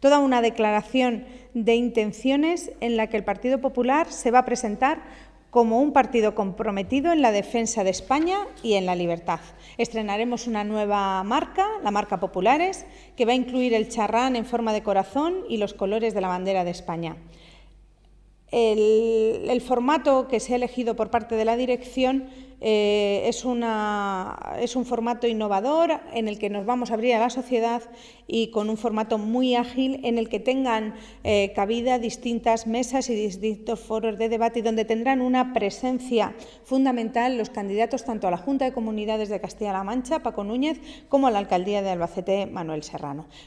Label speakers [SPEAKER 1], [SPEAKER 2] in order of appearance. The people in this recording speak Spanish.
[SPEAKER 1] toda una declaración de intenciones en la que el Partido Popular se va a presentar como un partido comprometido en la defensa de España y en la libertad. Estrenaremos una nueva marca, la marca Populares, que va a incluir el charrán en forma de corazón y los colores de la bandera de España. El formato que se ha elegido por parte de la dirección es un formato innovador en el que nos vamos a abrir a la sociedad y con un formato muy ágil en el que tengan cabida distintas mesas y distintos foros de debate y donde tendrán una presencia fundamental los candidatos tanto a la Junta de Comunidades de Castilla-La Mancha, Paco Núñez, como a la Alcaldía de Albacete, Manuel Serrano.